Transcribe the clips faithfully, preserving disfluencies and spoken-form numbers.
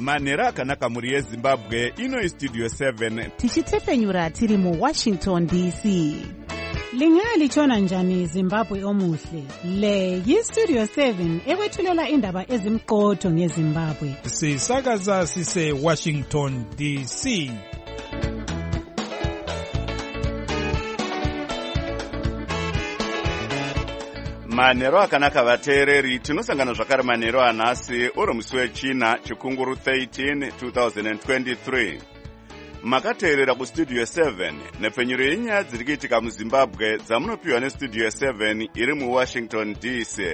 manhero akanaka muri yezimbabwe. Ino istudio seven tichitsepenyura tiri mu Washington D C. Lingalitshona njani Zimbabwe omuhle? Le yistudio seven ekwethulela indaba ezimqotho ngeZimbabwe. Sisakaza sise Washington D C. manhero akanaka vateereri. Tinosangana zvakare manhero anhasi uri musi wechina chikunguru thirteen twenty twenty-three. Makateerera kustudio seven nepfenyuro yenyaya dziri kuitika muZimbabwe dzamunopiwa nestudio seven iri muWashington D C.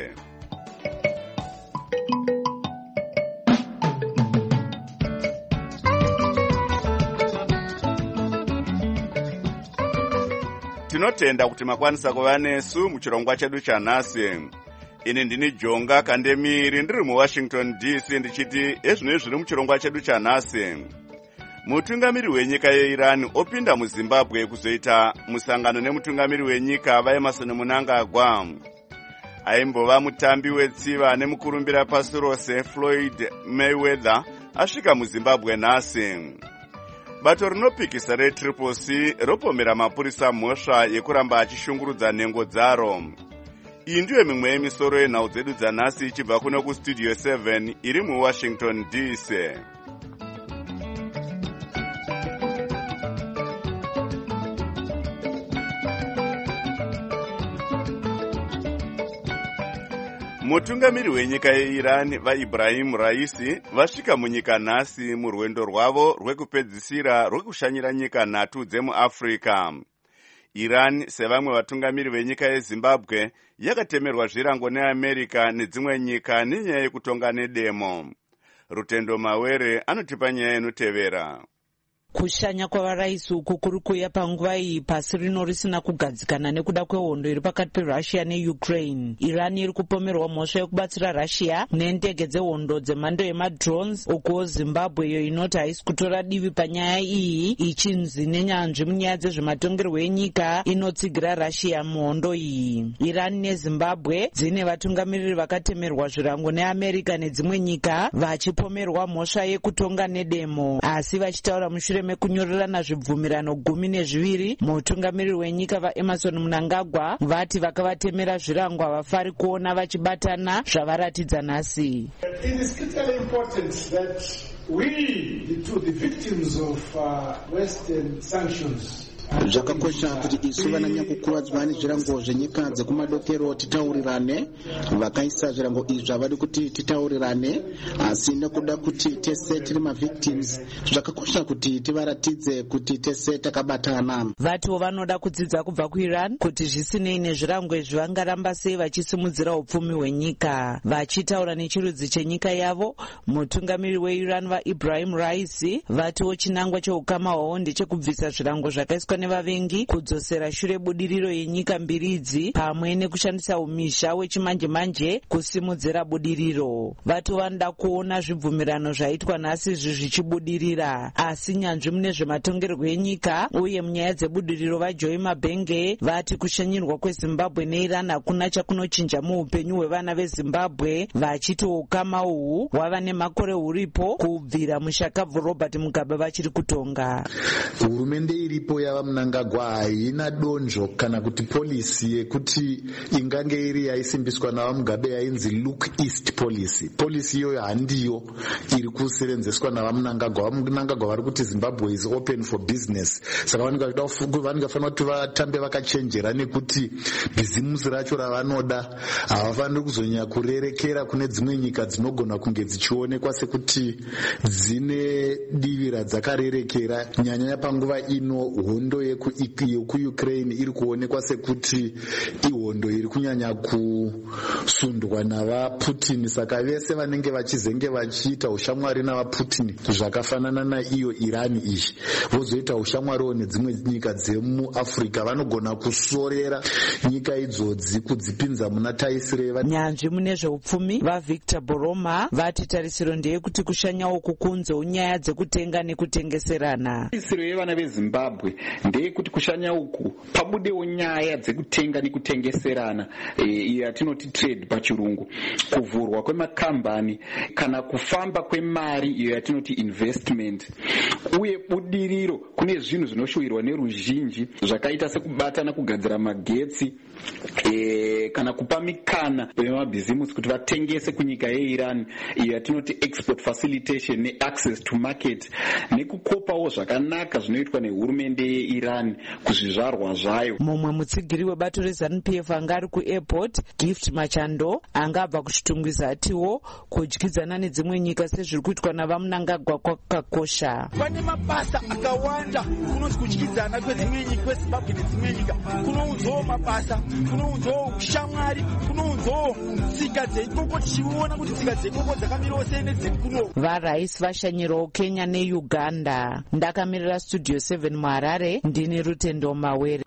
Tinotenda kuti makwanisa kuva nesu muchirongwa chedu chanhasi. Ini ndini Jonga Kandemiri ndiri muWashington D C ndichiti ezvino zviri muchirongwa chedu chanhasi. Mutungamiri wenyika yeIran opinda muZimbabwe kuzoita musangano nemutungamiri wenyika vaEmerson Mnangagwa. Aimbova mutambi wetsiva nemukurumbira pasi rose Floyd Mayweather asvika muZimbabwe nhasi. Bato rinopikisa reTriple C ropomera mapurisa mhosva yekuramba achishungurudza nhengo dzaro. Iyi ndiyo mimwe yemisoro yenhau dzedu dzanhasi ichibva kuno kustudio seven iri muWashington D C. Mutungamiri wenyika yeIran vaIbrahim Raisi vasvika munyika nhasi murwendo rwavo rwekupedzisira rwekushanyira nyika nhatu dzemuAfrica. Iran sevamwe vatungamiri venyika yeZimbabwe yakatemerwa zvirango neAmerica nedzimwe nyika nenyaya yekutonga nedemo. Rutendo Mawere anotipa nyaya inotevera. Kushanya kwavaraisi uku kuri kuuya panguva iyi pasi rino risina kugadzikana nekuda kwehondo iri pakati peRussia neUkraine. Iran iri kupomerwa mhosva yekubatsira Russia nendege dzehondo dzemhando yemadrones, uko Zimbabwe iyo inoti haisi kutora divi panyaya iyi ichinzi nenyanzvi munyaya dzezvematongerwo enyika inotsigira Russia muhondo iyi. Iran neZimbabwe dzine vatungamiriri vakatemerwa zvirango neAmerica nedzimwe nyika vachipomerwa mhosva yekutonga nedemo, asi vachitaura mushure mekunyorerana zvibvumirano gumi nezviviri. Mutungamiriri wenyika vaEmerson Mnangagwa vati vakavatemera zvirango havafari kuona vachibatana zvavaratidza nhasi. It is critically important that we, the, two, the victims of uh, Western sanctions, zvakakosha kuti isu vananyakukuvadzwa nezvirango zvenyika dzekumadokero titaurirane. Vakaisa zvirango izvi havadi kuti titaurirane, asi nekuda kuti tese tiri mavictims zvakakosha kuti tivaratidze kuti tese takabatana. Vatiwo vanoda kudzidza kubva kuIran kuti zvisinei nezvirango izvi vangaramba sei vachisimudzira upfumi hwenyika. Vachitaura nechirudzi chenyika yavo, mutungamiriri weIran vaIbrahim Raisi vatiwo chinangwa cheukama hwavo ndechekubvisa zvirango zvakaiswa nevavengi, kudzosera shure budiriro yenyika mbiri idzi pamwe nekushandisa umisha wechimanje-manje kusimudzira budiriro. Vatu vanoda kuona zvibvumirano zvaitwa nhasi izvi zvichibudirira, asi nyanzvi mune zvematongerwo enyika uye munyaya dzebudiriro vaJoy Mabenge vati kushanyirwa kweZimbabwe neIran hakuna chakunochinja muupenyu hwevana veZimbabwe, vachiti ukama uhu hwava nemakore huripo kubvira mushakabvu Robert Mugabe vachiri kutonga. Hurumende iripo yava Mnangagwa haina donzvo kana kuti polisi yekuti ingange iri yaisimbiswa navaMugabe yainzi look east policy. Polisi iyoyo handiyo iri kusevenzeswa navaMnangagwa. VaMnangagwa vari kuti Zimbabwe is open for business. Saka vanongafanira kuti vatambe vakachenjera nekuti bhizimusi racho ravanoda havafaniri kuzonyanya kurerekera kune dzimwe nyika dzinogona kunge dzichionekwa sekuti dzine divi radzakarerekera. Nyanyanya panguva ino hondo yekuUkraine iri kuonekwa sekuti ihondo iri kunyanya kusundwa navaPutin. Saka vese vanenge vachizenge vachiita ushamwari navaPutin zvakafanana naiyo Iran iyi vozoita ushamwariwo nedzimwe nyika dzemuAfrica, vanogona kusorera nyika idzodzi kudzipinza muna taisireva. Nyanzvi mune zveupfumi vaVictor Boroma vati tarisiro ndeyekuti kushanya uku kunze unyaya dzekutenga nekutengeserana. Tarisiro yevana veZimbabwe ndeyekuti kushanya uku pabudewo nyaya dzekutenga nekutengeserana, iyo yatinoti trade pachirungu, kuvhurwa kwemakambani kana kufamba kwemari, iyo yatinoti investment, uye budiriro kune zvinhu zvinoshuwirwa neruzhinji zvakaita sekubatana kugadzira magetsi, e, kana kupa mikana vemabhizimusi kuti vatengese kunyika yeIran, iyo yatinoti export facilitation neaccess to market, nekukopawo zvakanaka zvinoitwa nehurumende yeIran kuzvizvarwa zvayo. Mumwe mutsigiri webato reZANU P F anga ari kuairport, Gift Machando, anga abva kuchitungwiza atiwo kudyidzana nedzimwe nyika sezviri kuitwa navaMnangagwa kwakakosha. Pane mabasa akawanda kunonzi kudyidzana kwedzimwe nyika, kweZimbabwe nedzimwe nyika, kunounzawo mabasa, kunounzawo ushamwari, kunounzawo tsika dzeikoko, tichiona kuti tsika dzeikoko dzakamirawo sei nedzekuno. Varais vashanyirawo Kenya neUganda. Ndakamirira Studio seven muHarare, ndini Rutendo Mawere.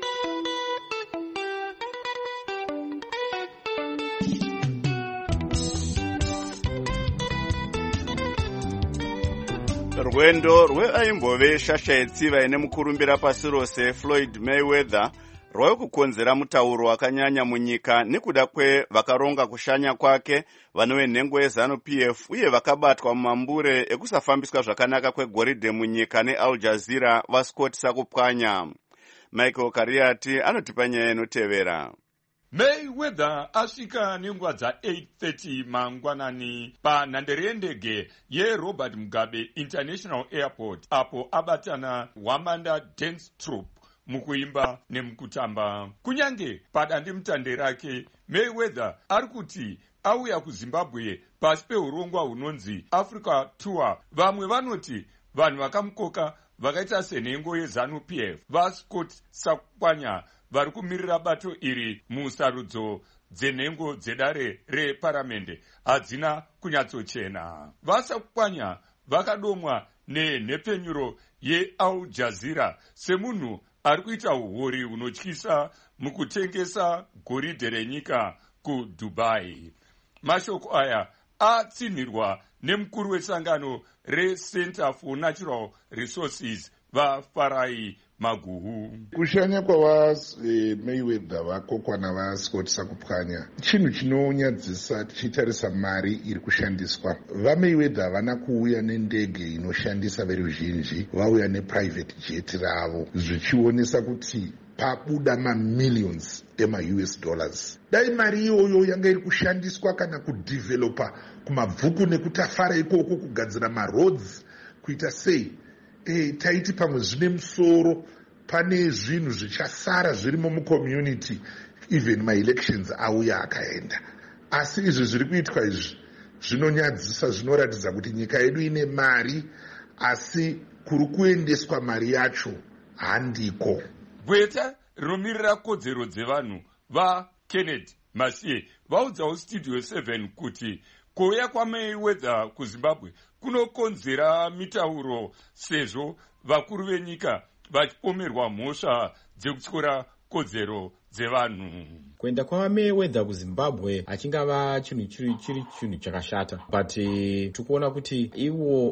Rwendo rweaimbove shasha yetsiva ine mukurumbira pasi rose Floyd Mayweather rwave kukonzera mutauro wakanyanya munyika nekuda kwevakaronga kushanya kwake vano venhengo yeZANU P F uye vakabatwa mumambure ekusafambiswa zvakanaka kwegoridhe munyika neAl Jazeera vaScott Sakupwanya. Michael Kariati anotipa nyaya inotevera. Mayweather asvika nenguva dza-eight thirty mangwanani panhandare yendege yeRobert Mugabe International Airport, apo abatana Wamanda Dance Troupe mukuimba nemukutamba. Kunyange padandemutande rake, Mayweather ari kuti auya kuZimbabwe pasi peurongwa hunonzi Africa Tour. Vamwe vanoti vanhu vakamukoka vakaita senhengo yeZANU P F vaScott Sakupwanya vari kumirira bato iri musarudzo dzenhengo dzedare reparamende hadzina kunyatsochena. VaSakupwanya vakadomwa nenhepfenyuro yeAl Jazeera semunhu ari kuita uhori hunotyisa mukutengesa goridhe renyika kuDubai. Mashoko aya atsinhirwa nemukuru wesangano reCenter for Natural Resources vaFarai Maguhu. Kushanya kwava e, Mayweather vakokwa navaScott Sakupwanya chinhu chinonyadzisa tichitarisa mari iri kushandiswa. VaMayweather havana kuuya nendege inoshandisa veruzhinji, vauya neprivate jet ravo, zvichionesa kuti pabuda mamillions ema-U S dollars. Dai mari iyoyo yanga iri kushandiswa kana kudevelopa kumabvuku nekutafara ikoko kugadzira maroads kuita sei, e, taiti pamwe zvine musoro, pane zvinhu zvichasara zvirimo mucommunity, even maelections auya akaenda. Asi izvi zviri kuitwa izvi zvinonyadzisa, zvinoratidza kuti nyika yedu ine mari asi kuri kuendeswa mari yacho handiko. Bweta rinomirira kodzero dzevanhu vaKennedy Masiye vaudzawo Studio seven kuti kuuya kwaMayweather kuZimbabwe kunokonzera mitauro sezvo vakuru venyika vachipomerwa mhosva dzekutyora kodzero dzevanhu. Kuenda kwaMayweather kuZimbabwe achingava chinhu chiri chiri chinhu chakashata, but tikuona kuti iwo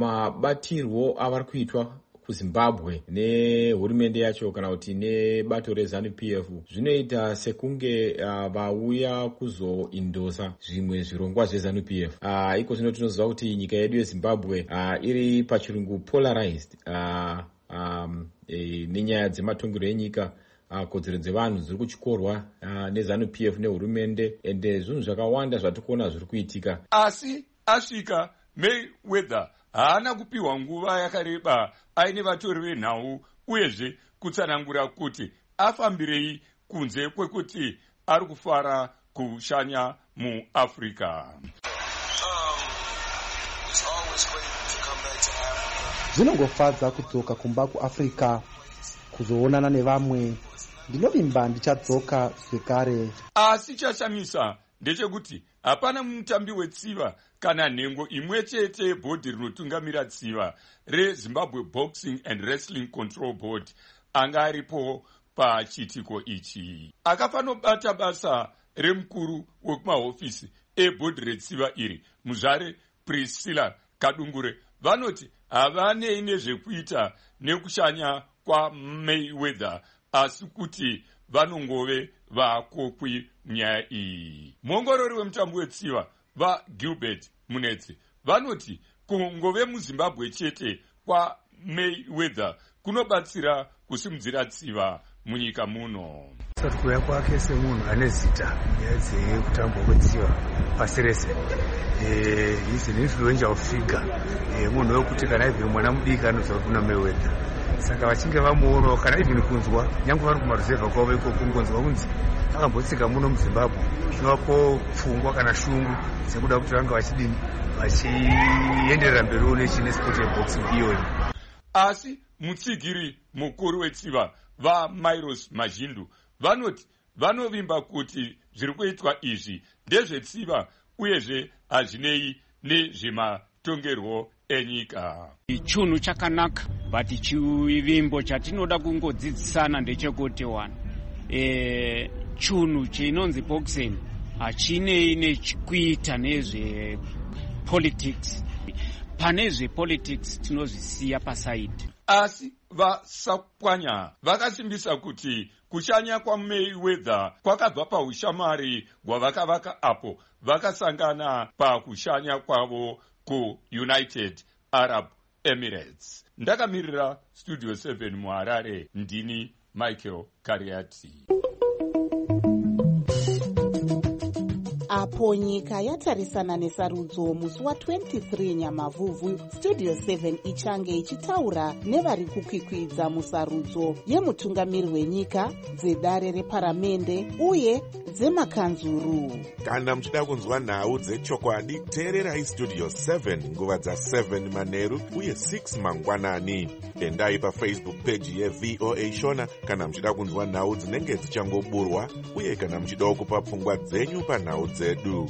mabatirwo avari kuitwa kuZimbabwe nehurumende yacho kana kuti nebato reZANU P F zvinoita sekunge uh, vauya kuzoindosa zvimwe zvirongwa zveZANU P F. Uh, iko zvino tinoziva kuti nyika yedu yeZimbabwe uh, iri pachirungu polarized uh, um, e, nenyaya dzematongero enyika. Uh, kodzero dzevanhu dziri kuchikorwa uh, neZANU P F nehurumende, ende zvinhu zvakawanda zvatikuona zviri kuitika. Asi asvika Mayweather haana kupiwa nguva yakareba aine vatori venhau uyezve kutsanangura kuti afambirei kunze kwekuti ari kufara kushanya muAfrica. Zvinongofadza kudzoka kumba kuAfrica kuzoonana nevamwe. Ndinovimba ndichadzoka zvekare. Asi chashamisa ndechekuti hapana mutambi wetsiva kana nhengo imwe chete yebhodhi rinotungamira tsiva reZimbabwe Boxing and Wrestling Control Board anga aripo pachiitiko ichi. Akafanobata basa remukuru wekumahofisi ebhodhi retsiva iri, muzvare Priscilla Kadungure, vanoti havanei nezvekuita nekushanya kwaMayweather asi kuti vanongove vakokwi munyaya iyi. muongorori wemutambo wetsiva vaGilbert Munetse vanoti kungove muZimbabwe chete kwaMayweather kunobatsira kusimudzira tsiva munyika muno. kuuya kwake semunhu ane zita nyaya dzekutambo kwetsiva pasi rese is an influential figure, munhu wekuti kana ibviri mwana mudiki anoziva kuna Mayweather. Saka vachinge vamuonawo kana ibviri kunzwa nyange vari kumaruzevha kwavo ikoko kungonzwa kunzi akambotsika muno muZimbabwe zvinovako pfungwa kana shungu dzekuda kuti vanga vachidini vachienderera mberiwo nechine sport yeboxing iyoyi. Asi mutsigiri mukuru wetsiva vaMiros Mazhindu vanoti vanovimba kuti zviri kuitwa izvi ndezvetsiva uyezve hazvinei nezvematongerwo enyika. Chinhu chakanaka but chivimbo chatinoda kungodzidzisana ndechekuti one e, chinhu chinonzi boxing hachinei nechikuita nezve politics. Pane zvepolitics tinozvisiya pasaidi. Asi vasapwanya vakasimbisa kuti kushanya kwaMayweather kwakabva paushamwari hwavakavaka apo vakasangana pakushanya kwavo kuUnited Arab Emirates. Ndakamirira Studio seven muHarare, ndini Michael Kariati. Apo nyika yatarisana nesarudzo musi wa23 Nyamavhuvhu, Studio seven ichange ichitaura nevari kukwikwidza musarudzo yemutungamiri wenyika, dzedare reparamende uye dzemakanzuru. Kana muchida kunzwa nhau dzechokwadi, teererai Studio seven nguva dza seven manheru uye six mangwanani. Endai paFacebook page yeV O A Shona kana muchida kunzwa nhau dzinenge dzichangoburwa uye kana muchidawo kupa pfungwa dzenyu panhau dzedu.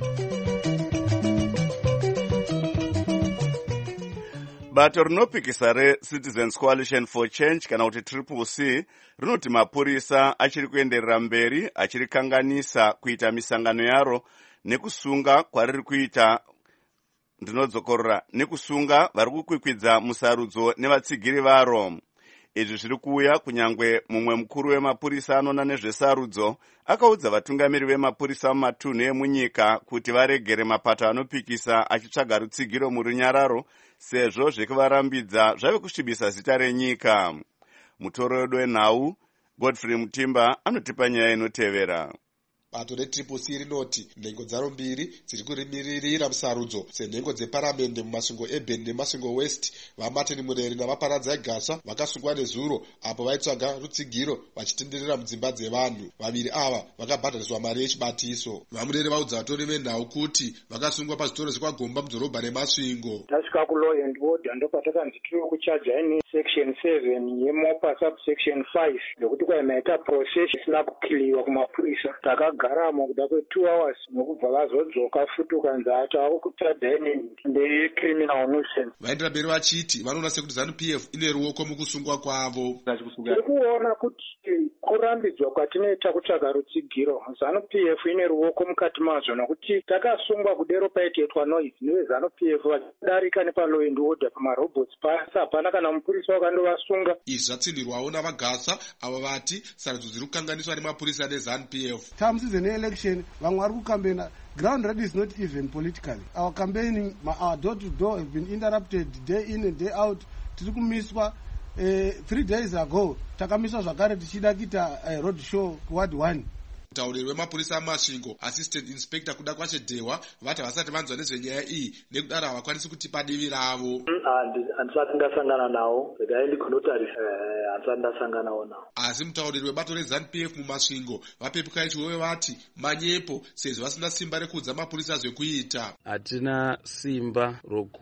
Bato rinopikisa reCitizens Coalition for Change kana kuti Triple C rinoti mapurisa achiri kuenderera mberi achirikanganisa kuita misangano yaro nekusunga kwariri kuita ndinodzokorora nekusunga vari kukwikwidza musarudzo nevatsigiri varo. Izvi zviri kuuya kunyangwe mumwe mukuru wemapurisa anona nezvesarudzo akaudza vatungamiri vemapurisa mumatunhu emunyika kuti varegere mapato anopikisa achitsvaga rutsigiro murunyararo sezvo zvekuvarambidza zvave kusvibisa zita renyika. Mutoro wedu wenhau Godfrey Mutimba anotipa nyaya inotevera. Bato reTriple C rinoti nhengo dzaro mbiri dziri kurimiririra musarudzo senhengo dzeparamende mumasvingo eBeni nemasvingo West. vaMartin Mureri navaParadzai Gasa vakasungwa nezuro apo vaitsvaga rutsigiro vachitenderera mudzimba dzevanhu. Vaviri ava vakabhadhariswa mari yechibatiso. VaMureri vaudza vatori venhau kuti vakasungwa pazvitoro zvekwaGomba mudhorobha remasvingo. Tasvika kuLaw and Order ndopatakanzi tiri kuchaja ini section seven yeMopa subsection five ndokuti kwaimaita process isina kukiliwa kumapurisa. Takagaramo kuda kwe two hours nokubva vazodzoka futuka nzata vakukutadha ini ndecriminal nuisance. Vaendera mberi vachiti vanoona sekuti ZANU P F ine ruoko mukusungwa kwavo. Tiri kuona kuti kurambidzwa kwatinoita kutsvaga rutsigiro ZANU P F ine ruoko mukati mazvo nokuti takasungwa kudero paitwa noise newe ZANU P F vachidarika nepalaw and order pamarobots pasi hapana kana mupurisa wakandovasunga. Izvi zvatsindirwawo navaGasa ava vati sarudzo dziri kukanganiswa nemapurisa neZANU P F. Term season election vamwe vari kukambena. Ground ready is not even politically. Our campaigning, our door to door have been interrupted day in and day out. Tiri kumiswa uh, three days ago takamiswa zvakare tichida kuita uh, road show ward one. Mutauriri wemapurisa amasvingo assistant inspector kuda kwache Dehwa vati vasati vanzwa nezvenyaya iyi nekudaro havakwanisi kutipa divi ravo. Handisati ndasangana nawo regai ndikunotarisa handisati ndasanganawo nawo. Asi mutauriri webato reZANU P F mumasvingo vapepukai chiwewe vati manyepo sezvo vasina simba rekuudza mapurisa zvekuita. Hatina simba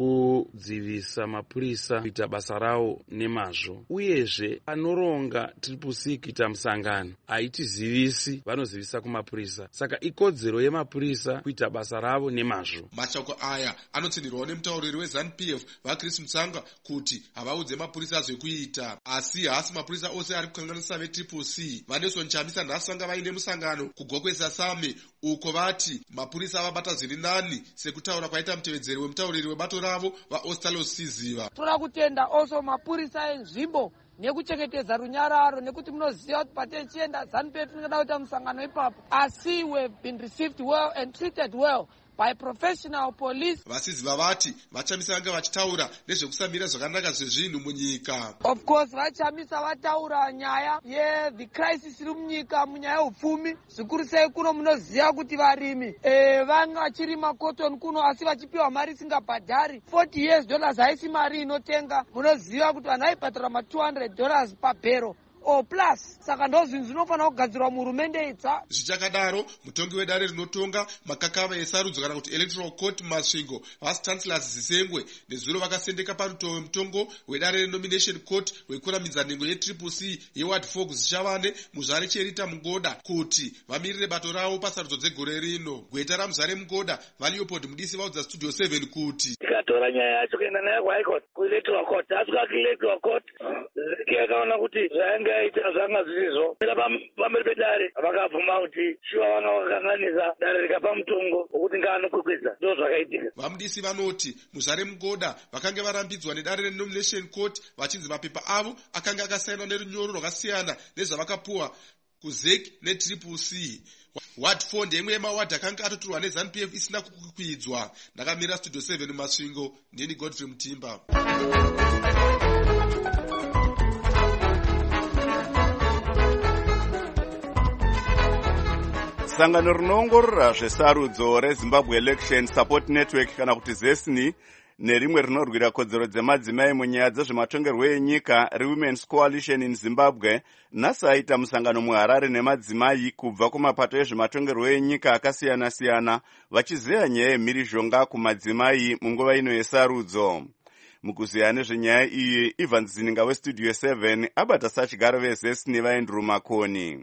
rokudzivisa mapurisa kuita basa rawo nemazvo uyezve anoronga Triple C kuita musangano haitizivisi vanozivisa kumapurisa. Saka ikodzero yemapurisa kuita basa ravo nemazvo. Mashoko aya anotsindirwawo nemutauriri weZANU P F vaChris Mutsanga kuti havaudze mapurisa zvekuita. Asi haasi mapurisa ose ari kukanganisa veTriple C. Vanelson Chamisa nhasi vanga vaine musangano kuGokwesa Same uko vati mapurisa avabata zviri nani sekutaura kwaita mutevedzeri wemutauriri webato ravo vaOstalo Siziva. Toda kutenda also mapurisa enzvimbo nekuchengetedza runyararo, nekuti munoziva kuti patichienda ZANU-PF tinoda kuita musangano ipapo, asi we have been received well and treated well by professional police. Vasizi vavati vachamisa vanga vachitaura nezvekusamira zvakanaka zvezvinhu munyika. Of course vachamisa vataura nyaya ye the crisis iri munyika munyaya yeupfumi, zvikuru sei kuno munoziva kuti varimi e, vanga vachirima cotton kuno asi vachipiwa mari isingabhadhari. forty years dollars haisi mari inotenga. Munoziva kuti vanhu vaibhadhara ma two hundred dollars per barrel o plus. Saka ndozvinhu zvinofanira kugadzirwa muhurumende idza. Zvichakadaro mutongi wedare rinotonga makakava esarudzo kana kuti electoral court masvingo vice chancellors zisengwe nezuro vakasendeka parutoo mutongo wedare renomination court wekuramidza nhengo yetriple c yeward four kuzichavande muzvare cherita mugoda kuti vamirire bato ravo pasarudzo dzegore rino. Gweta ramuzare mugoda vaLeopold Mudisi vaudza studio seven kuti tikatora nyaya yacho kuenda nayo kuhigh court kuelectoral court asvika kuelectoral court yakaona kuti zvainge ita zvanga zvisizvo pamberi pedare vakabvuma kuti shuwa vanga vakakanganisa dare rikapa mutongo wokuti ngaanokwikwidza. Ndo zvakaitika. Vamudisi vanoti muzare mugoda vakange varambidzwa nedare renomination court vachinzi mapepa avo akanga akasainwa nerunyoro rwakasiyana nezvavakapuwa kuzek netriple c. Ward four ndemwe yemawadhi akanga atotorwa neZANU-P F isina kukwikwidza. Ndakamira studio seven masvingo, ndini Godfrey Mutimba. Sangano rinoongorora zvesarudzo reZimbabwe Election Support Network kana kuti ZESNI nerimwe rinorwira kodzero dzemadzimai munyaya dzezvematongerwo enyika reWomen's Coalition in Zimbabwe nhasi aita musangano muHarare nemadzimai kubva kumapato ezvematongerwo enyika akasiyana-siyana vachizeya nyaya yemhirizhonga kumadzimai munguva ino yesarudzo. Mukuziya nezvenyaya iyi, Ivan Zininga westudio seven abata sachigaro vezesni vaEndrew Makoni.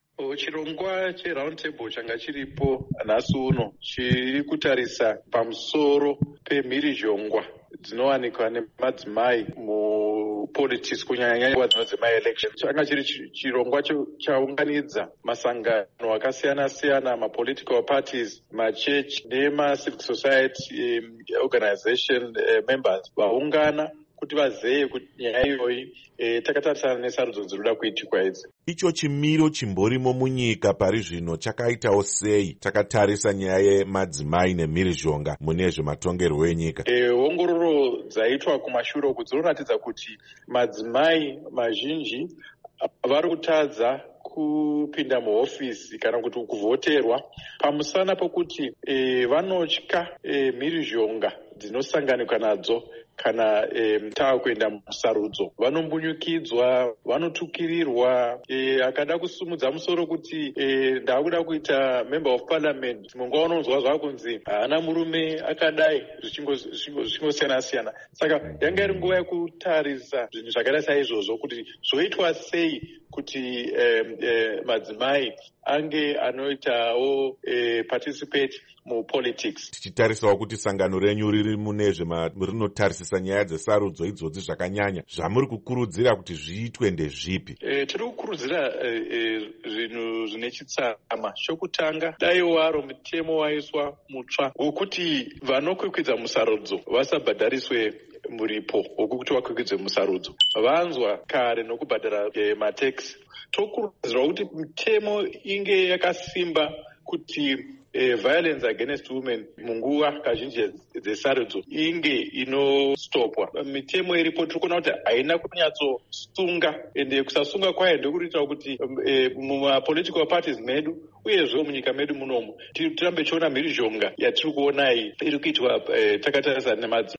Chirongwa cheround table changa chiripo nhasi uno chiri kutarisa pamusoro pemhirizhongwa dzinowanikwa nemadzimai mupolitics kunyanya-nyanya dzinodzimai election. Changa chiri chirongwa chaunganidza masangano akasiyana-siyana, mapolitical parties, machechi nemacivic society um, organization uh, members vaungana kuti vazeye kuti nyaya iyoyi e, takatarisana nesarudzo dzinoda kuitikwa idzi. Icho chimiro chimborimo munyika pari zvino chakaitawo sei takatarisa nyaya yemadzimai nemhirizhonga mune zvematongerwo enyika? E, ongororo dzaitwa kumashure uku dzinoratidza kuti madzimai mazhinji vari kutadza kupinda muhofisi kana kuti kuvhoterwa pamusana pokuti e, vanotya e, mhirizhonga dzinosanganikwa nadzo kana e, taa kuenda musarudzo. Vanombunyukidzwa, vanotukirirwa, e, akada kusumudza musoro kuti e, ndakuda kuita member of parliament, munguva unonzwa zvakunzi haana murume akadai, zvichingosiyana-siyana. Saka yanga iri nguva yekutarisa zvinhu zvakaita saizvozvo kuti zvoitwa sei kuti e, e, madzimai ange anoitawo e, participate mupolitics. Tichitarisawo kuti sangano renyu riri mune rinotarisisa nyaya dzesarudzo idzodzi zvakanyanya, zvamuri kukurudzira kuti zviitwe ndezvipi? E, tiri kukurudzira zvinhu e, zvine chitsama. Chokutanga, dai waro mutemo waiswa mutsva wokuti vanokwikwidza musarudzo vasabhadhariswe muripo wokuti vakwikwidze musarudzo. Vanzwa kare nokubhadhara e, matax. Tokurudzirwa kuti mitemo inge yakasimba kuti eh, violence against women munguva kazhinji dzesarudzo inge inostopwa. Mitemo iripo tiri kuona kuti haina kunyatsosunga, ende kusasunga kwayo ndekuita kuti eh, mumapolitical parties medu uyezve munyika medu munomu tirambe tichiona mhirizhonga yatiri kuona iyi iri kuitwa eh, takatarisa nemadzimai.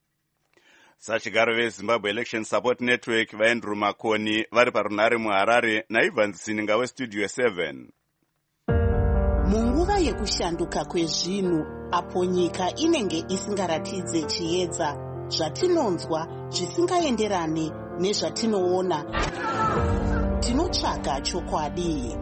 Sachigaro veZimbabwe Election Support Network vaEndrew Makoni vari parunhare muHarare naIvan Zininga westudio seven. Munguva yekushanduka kwezvinhu apo nyika inenge isingaratidze chiedza, zvatinonzwa zvisingaenderane nezvatinoona, tinotsvaga chokwadi.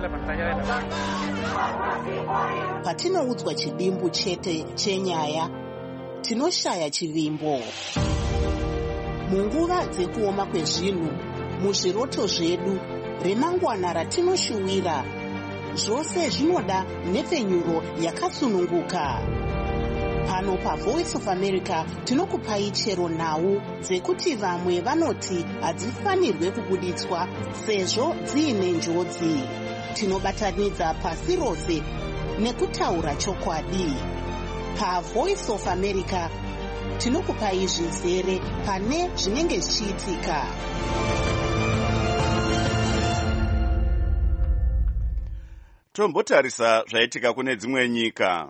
Patinoudzwa chidimbu chete chenyaya, tinoshaya chivimbo. Munguva dzekuoma kwezvinhu, muzviroto zvedu, remangwana ratinoshuwira, zvose zvinoda nhepfenyuro yakasununguka. Pano paVoice of America tinokupai chero nhau dzekuti vamwe vanoti hadzifanirwe kubuditswa sezvo dziine njodzi. Tinobatanidza pasi rose nekutaura chokwadi. PaVoice of America tinokupai zvizere pane zvinenge zvichiitika. Tombotarisa zvaitika kune dzimwe nyika.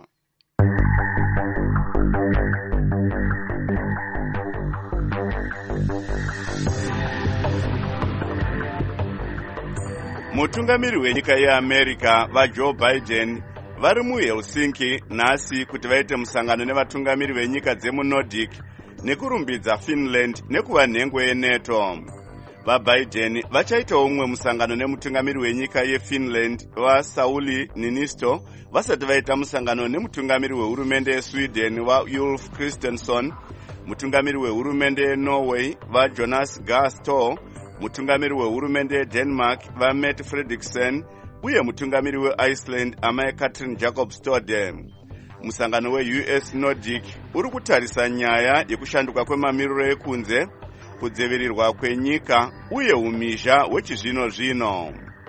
Mutungamiri wenyika yeAmerica vaJoe Biden vari muHelsinki nhasi kuti vaite musangano nevatungamiri venyika dzemuNordic nekurumbidza Finland nekuva nhengo yeNATO. VaBiden vachaitawo umwe musangano nemutungamiri wenyika yeFinland vaSauli Niinisto vasati vaita musangano nemutungamiri wehurumende yeSweden vaUlf Kristersson, mutungamiri wehurumende yeNorway vaJonas Gahr Store, mutungamiri wehurumende yeDenmark vaMette Frederiksen uye mutungamiri weIceland amai Katrin Jakobstad. Musangano weU S Nordic uri kutarisa nyaya yekushanduka kwemamiriro ekunze, kudzivirirwa kwenyika uye umhizha hwechizvino zvino.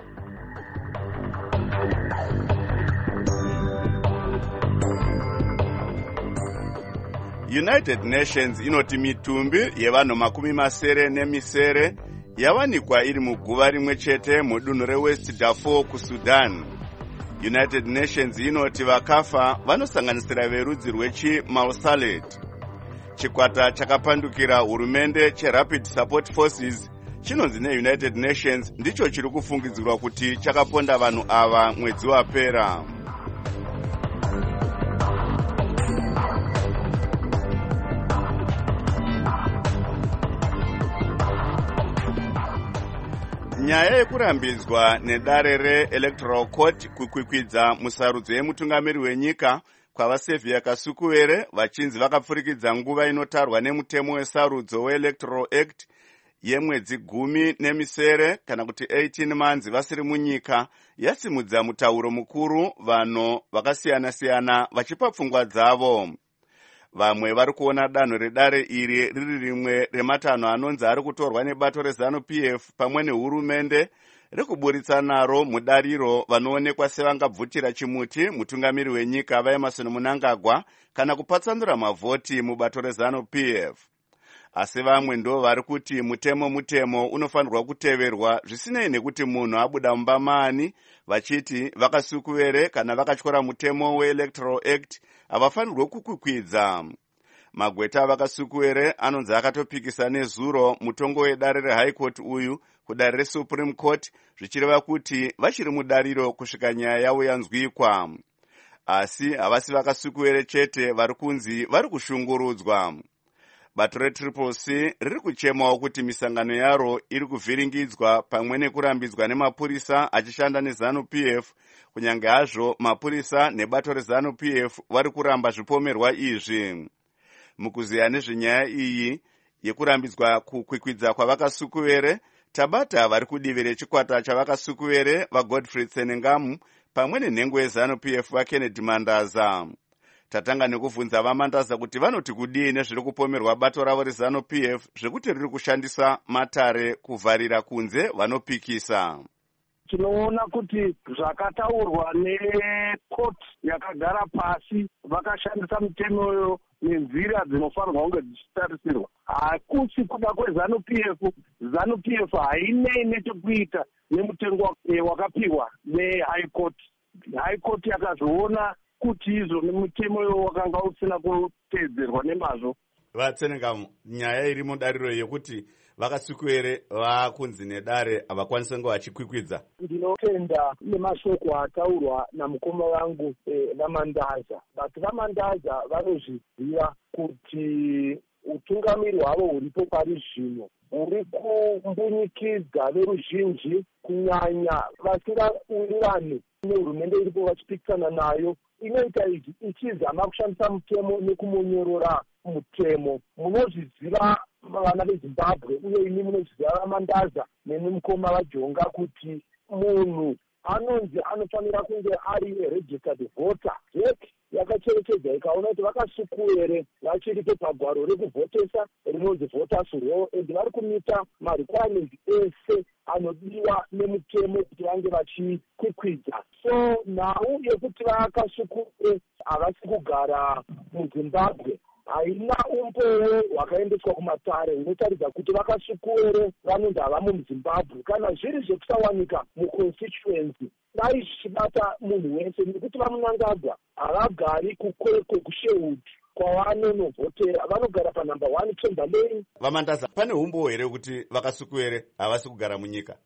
United Nations inoti mitumbi yevanhu makumi masere nemisere yawanikwa iri muguva rimwe chete mudunhu reWest Darfur kuSudan. United Nations inoti vakafa vanosanganisira verudzi rwechiMausalet. Chikwata chakapandukira hurumende cheRapid Support Forces chinonzi neUnited Nations ndicho chiri kufungidzirwa kuti chakaponda vanhu ava mwedzi wapera. Nyaya yekurambidzwa nedare reElectoral Court kukwikwidza musarudzo yemutungamiri wenyika kwavaSevia Kasukuwere vachinzi vakapfurikidza nguva inotarwa nemutemo wesarudzo weElectoral Act yemwedzi gumi nemisere kana kuti eighteen months vasiri munyika yasimudza mutauro mukuru vanhu vakasiyana-siyana vachipa pfungwa dzavo. Vamwe vari kuona danho redare iri riri rimwe rematanho anonzi ari kutorwa nebato reZANU-P F pamwe nehurumende rekuburitsa naro mudariro vanoonekwa sevangabvutira chimuti mutungamiri wenyika vaEmerson Mnangagwa kana kupatsanura mavhoti mubato reZANU-P F. Asi vamwe ndo vari kuti mutemo mutemo unofanirwa kuteverwa zvisinei nekuti munhu abuda mumba maani, vachiti vakasukuwere kana vakatyora mutemo weElectoral Act havafanirwe kukwikwidza. Magweta vakasukuwere anonzi akatopikisa nezuro mutongo wedare reHigh Court uyu kudare reSupreme Court zvichireva kuti vachiri mudariro kusvika nyaya yavo yanzwikwa. Asi havasi vakasukuwere chete vari kunzi vari kushungurudzwa. Bato reTriple C riri kuchemawo kuti misangano yaro iri kuvhiringidzwa pamwe nekurambidzwa nemapurisa achishanda neZANU-P F, kunyange hazvo mapurisa nebato reZANU-P F vari kuramba zvipomerwa izvi. Mukuziya nezvenyaya iyi yekurambidzwa kukwikwidza kwavakasukuwere, tabata vari kudivi rechikwata chavakasukuwere vaGodfrey Tsenengamu pamwe nenhengo yeZANU-P F vaKennedy Mandaza. Tatanga nekuvunza vaMandaza kuti vanoti kudii nezviri kupomerwa bato ravo reZANU-P F zvekuti riri kushandisa matare kuvharira kunze vanopikisa. Tinoona kuti zvakataurwa nekoti yakagara pasi vakashandisa mutemo nenzira dzinofanirwa kunge dzichitarisirwa. Hakusi kuda kweZANU-P F. ZANU-P F hainei nechekuita nemutengo wakapiwa neHigh Court. High Court yakazoona kuti izvo nemutemo wakanga usina kuteedzerwa nemazvo. Vatsenengamu, nyaya iri mudariro yekuti vakasukuwere vakunzi nedare havakwanisi kunge vachikwikwidza. Ndinotenda nemashoko ataurwa namukoma wangu eh, vaMandaza. But vaMandaza vanozviziva kuti utungamiri hwavo huripo pari zvino huri kumbunyikidza veruzhinji kunyanya vasingawirirani nehurumende iripo vachipikisana nayo. Inoita izvi ichizama kushandisa mutemo nekumonyorora mutemo. Munozviziva vana veZimbabwe uye ini munozviziva vaMandaza neni mukoma vaJonga kuti munhu anonzi anofanira kunge ari registered voter. Yet yakacherechedza ikaona kuti vakasukuere vachiripo pagwaro rekuvhotesa rinonzi voters roll, and vari kumita marequirements ese anodiwa nemutemo kuti vange vachikwikwidza. So nhau yekuti vakasukuere havasi kugara muzimbabwe haina umbowo hwakaendeswa kumatare hunotaridza kuti vakasukuere vanonzi havamo muzimbabwe kana zviri zvekusawanika muconstituency dai zvichibata munhu wese, nekuti vamunangagwa havagari kukwekwe kushewood kwavanonovhotera, vanogara panumber one Chamberlain. Vamandaza, pane umbowo here kuti vakasukuere havasi kugara munyika?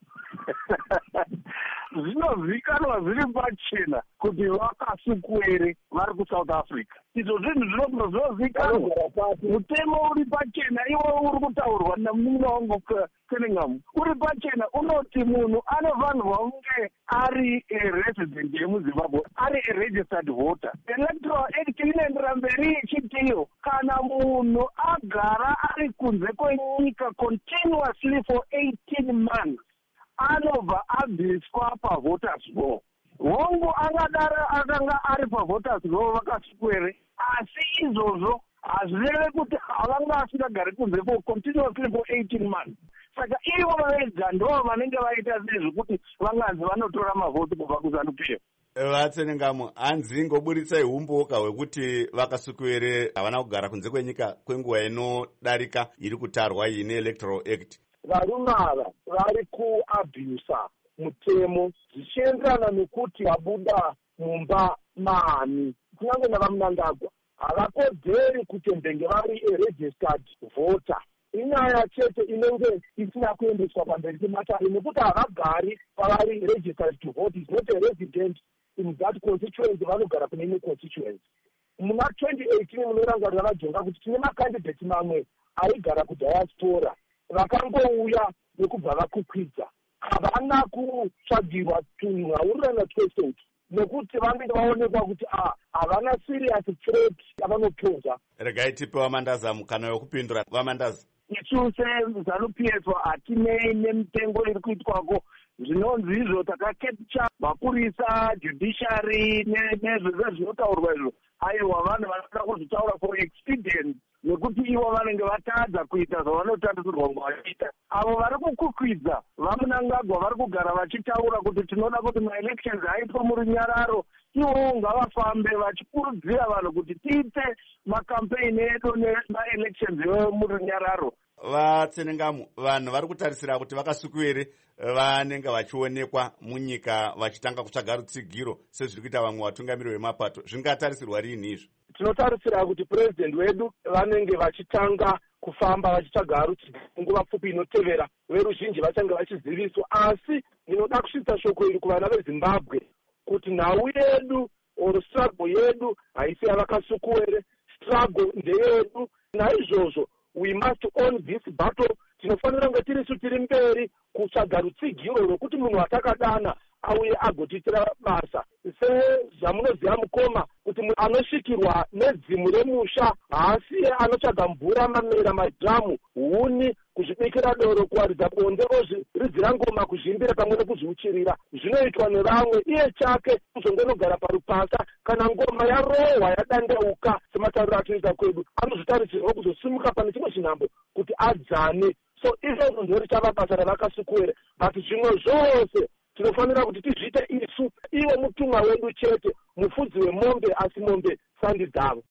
Zvinozikanwa zviri pachena kuti vakasukuere vari kuSouth Africa. Izvo zvinhu zvinobva zvozikanwa. Mutemo uri pachena, iwo uri kutaurwa namunhu wangu Cunningham. Uri pachena unoti munhu anofanirwa kunge ari resident yemuZimbabwe, ari registered voter. Electoral Act inoendera mberi ichitiyo kana munhu agara ari kunze kwenyika continuously for eighteen months anobva abviswa pavoters roll. Hongu angadaro akanga ari pavoters roll vakasukuere, asi izvozvo hazvireve kuti havanga asingagari kunze for continuously for eighteen months. Saka ivo vega ndo vanenge vaita sezvokuti vanganzi vanotora mavhoti kubva kuZANU-P F. Vatsenengamo, hanzi ngoburitsai umboka hwekuti vakasukuere havana kugara kunze kwenyika kwenguva inodarika iri kutarwa iyi neElectoral Act. Varume ava vari kuabhusa mutemo zvichienderana nekuti vabuda mumba maani kunyange navamunangagwa havakodzeri kutendenge vari registered voter. Inyaya chete inenge isina kuendeswa pamberi pematare nekuti havagari pavari registered to vote, is not a resident in that constituency, vanogara kune imwe constituency. Muna twenty eighteen munorangarira vajonga kuti tine makandidate mamwe aigara kudiaspora vakangouya nekubva vakukwidza, havana kutsvagirwa tunhaurirana twese nekuti vanenge vaonekwa kuti havana serious threat yavanopoza. Regai tipe Vamandaza mukana wekupindura. Vamandaza, isu seZANU-P F hatinei nemitengo iri kuitwako zvinonzi izvo takakepcha mapurisa, judiciary nezvese zvinotaurwa izvo. Aiwa vanhu vanoda kuzvitaura for expedient nekuti ivo vanenge vatadza kuita zvavanotarisirwa kuita. Avo vari kukukwidza vamunangagwa vari kugara vachitaura kuti tinoda kuti maelections aitwa murunyararo, ivo ngavafambe vachikurudzira vanhu kuti tiite makampeni edu nemaelections emurunyararo. Vatsenengamo, vanhu vari kutarisira kuti vakasukuere vanenge vachionekwa munyika vachitanga kutsvaga rutsigiro sezviri kuita vamwe vatungamiri vemapato. Zvingatarisirwa rini izvo? Tinotarisira kuti president wedu vanenge vachitanga kufamba vachitsvaga rutsigiro nguva pfupi inotevera, veruzhinji vachange vachiziviswa. Asi ndinoda kusvitsa shoko iri kuvana veZimbabwe kuti nhau yedu or struggle yedu haisi yavakasukuere, struggle ndeyedu. Naizvozvo we must own this battle. Tinofanira kunge tirisu tiri mberi kutsvaga rutsigiro rwekuti munhu atakadana auye agotiitira basa. Sezvamunoziva mukoma kuti munhu anosvikirwa nedzimu remusha haasi anotsvaga mvura, mamera, madhamu, huni, kuzvibikira doro, kuwaridza bonde, ozviridzira ngoma, kuzvimbira pamwe nekuzviuchirira. Zvinoitwa nevamwe. Iye chake kuzongonogara parupasa kana ngoma yarohwa yadandauka sematariro atoita kwedu, anozvitarisirwa kuzosimuka pane chimwe chinhambo kuti adzane. So izvozvo ndiro richava basa ravakasukuere, but zvimwe zvose tinofanira kuti tizviite isu, iwe mutumwa wedu chete, mufudzi wemombe, asi mombe sandi dzavo.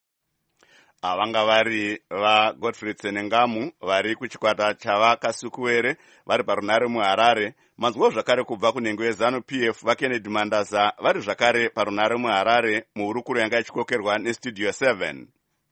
Avanga vari vaGodfrey Tsenengamu vari kuchikwata chavakasukuere vari parunare muHarare. Manzwa zvakare kubva kunhengo yeZANU-P F vaKennedy Mandaza vari zvakare parunare muHarare muhurukuro yanga ichikokerwa neStudio seven.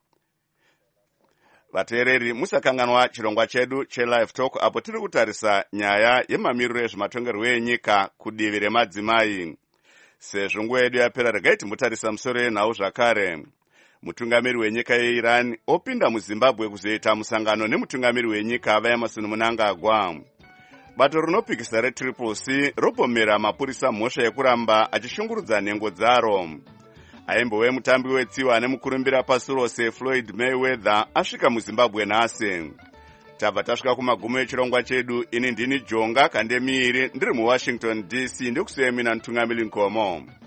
Vateereri, musakanganwa chirongwa chedu cheLive Talk apo tiri kutarisa nyaya yemamiriro ezvematongerwo enyika kudivi remadzimai. Sezvo nguva yedu yapera, regai timbotarisa musoro yenhau zvakare. Mutungamiri wenyika yeIran opinda muZimbabwe kuzoita musangano nemutungamiri wenyika vaEmmerson Mnangagwa. Bato rinopikisa reTriple C robomera mapurisa mhosva yekuramba achishungurudza nhengo dzaro. Aimbowe mutambi wetsiwa nemukurumbira pasi rose Floyd Mayweather asvika muZimbabwe nhasi. Tabva tasvika kumagumo echirongwa chedu. Ini ndini Jonga Kandemiri ndiri muWashington D C, ndokusiyemina Ntungamiri Nkomo.